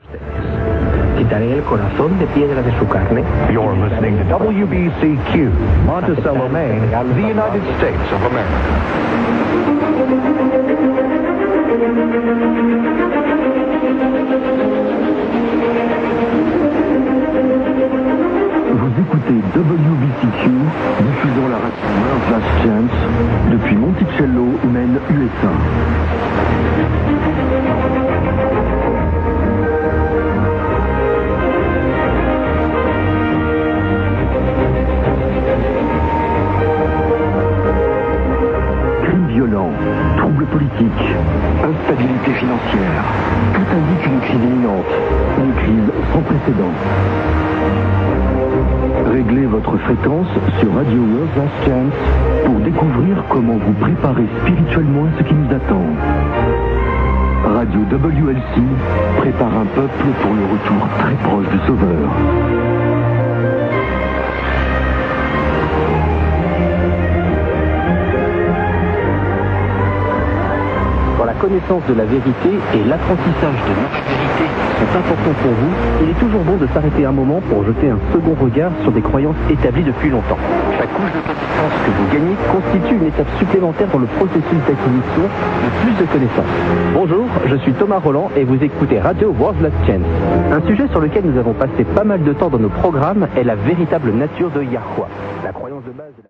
Quitaré el corazón de piedra de su carne. You're listening to WBCQ, Monticello, Maine, the United States of America. Vous écoutez WBCQ, diffusant la radio World Last Chance depuis Monticello, Maine, USA. Crimes violents, troubles politiques, instabilité financière, tout indique une crise imminente, une crise sans précédent. Réglez votre fréquence sur Radio World Last Chance pour découvrir comment vous préparer spirituellement à ce qui nous attend. Radio WLC prépare un peuple pour le retour très proche du Sauveur. Quand la connaissance de la vérité et l'apprentissage de notre vérité sont importants pour vous, il est toujours bon de s'arrêter un moment pour jeter un second regard sur des croyances établies depuis longtemps. Chaque couche de connaissances que vous gagnez constitue une étape supplémentaire dans le processus d'acquisition de plus de connaissances. Bonjour, je suis Thomas Roland et vous écoutez Radio World Last Chance. Un sujet sur lequel nous avons passé pas mal de temps dans nos programmes est la véritable nature de Yahweh. La croyance de base...